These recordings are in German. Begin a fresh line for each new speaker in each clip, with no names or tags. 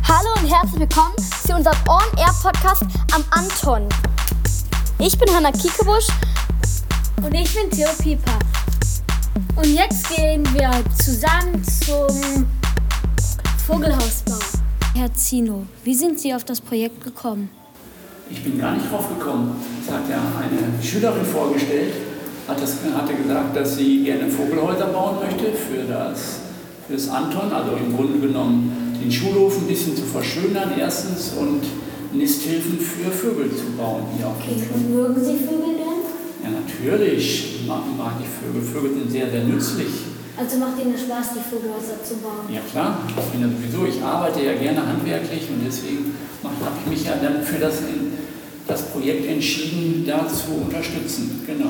Hallo und herzlich willkommen zu unserem On-Air-Podcast am Anton. Ich bin Hanna Kiekebusch.
Und ich bin Theo Pieper. Und jetzt gehen wir zusammen zum Vogelhausbau. Herr Zino, wie sind Sie auf das Projekt gekommen?
Ich bin gar nicht drauf gekommen. Es hat ja eine Schülerin vorgestellt, hatte gesagt, dass sie gerne Vogelhäuser bauen möchte für das Anton, also im Grunde genommen den Schulhof ein bisschen zu verschönern erstens und Nisthilfen für Vögel zu bauen hier auf dem Schulhof.
Und mögen Sie Vögel denn?
Ja, natürlich mag ich Vögel. Vögel sind sehr, sehr nützlich.
Also macht Ihnen Spaß, die Vogelhäuser zu bauen?
Ja klar, ich arbeite ja gerne handwerklich und deswegen habe ich mich ja dann für das Projekt entschieden, da zu unterstützen. Genau.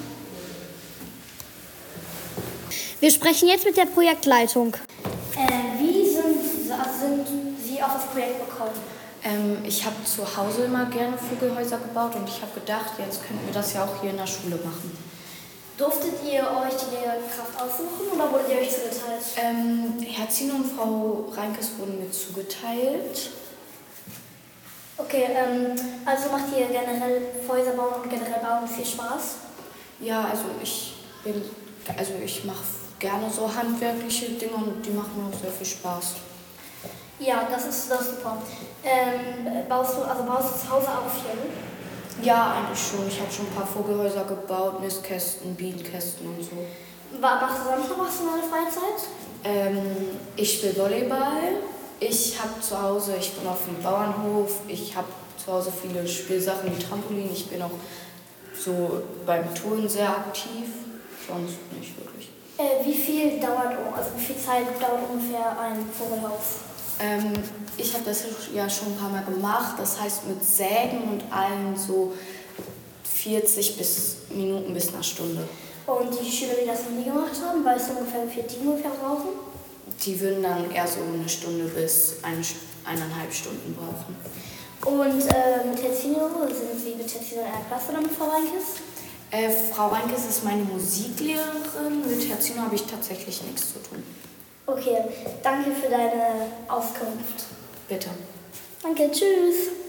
Wir sprechen jetzt mit der Projektleitung.
Wie sind Sie auf das Projekt gekommen?
Ich habe zu Hause immer gerne Vogelhäuser gebaut und ich habe gedacht, jetzt könnten wir das ja auch hier in der Schule machen.
Durftet ihr euch die Lehrkraft aussuchen oder wurde ihr euch zugeteilt?
Herr Zino und Frau Reinkes wurden mir zugeteilt.
Okay, also macht ihr generell Häuser bauen und generell bauen viel Spaß?
Ja, also ich mache gerne so handwerkliche Dinge und die machen mir auch sehr viel Spaß.
Ja, das ist super. Baust du zu Hause auch viel?
Ja, eigentlich schon. Ich habe schon ein paar Vogelhäuser gebaut, Nistkästen, Bienenkästen und so.
Was machst du in deiner Freizeit?
Ich spiele Volleyball. Ich bin auf dem Bauernhof. Ich habe zu Hause viele Spielsachen wie Trampolin. Ich bin auch so beim Touren sehr aktiv. Sonst nicht wirklich.
Wie viel Zeit dauert ungefähr ein Vogelhaus?
Ich habe das ja schon ein paar Mal gemacht. Das heißt mit Sägen und allem so 40 Minuten bis eine Stunde.
Und die Schüler, die das noch nie gemacht haben, weißt du ungefähr, wie viel die ungefähr brauchen?
Die würden dann eher so eine Stunde bis 1,5 Stunden brauchen.
Und mit Herr Zino, sind Sie mit Herr Zino in einer Klasse oder mit Frau Reinkes?
Frau Reinkes ist meine Musiklehrerin. Mit Herr Zino habe ich tatsächlich nichts zu tun.
Okay, danke für deine Auskunft.
Bitte.
Danke, tschüss.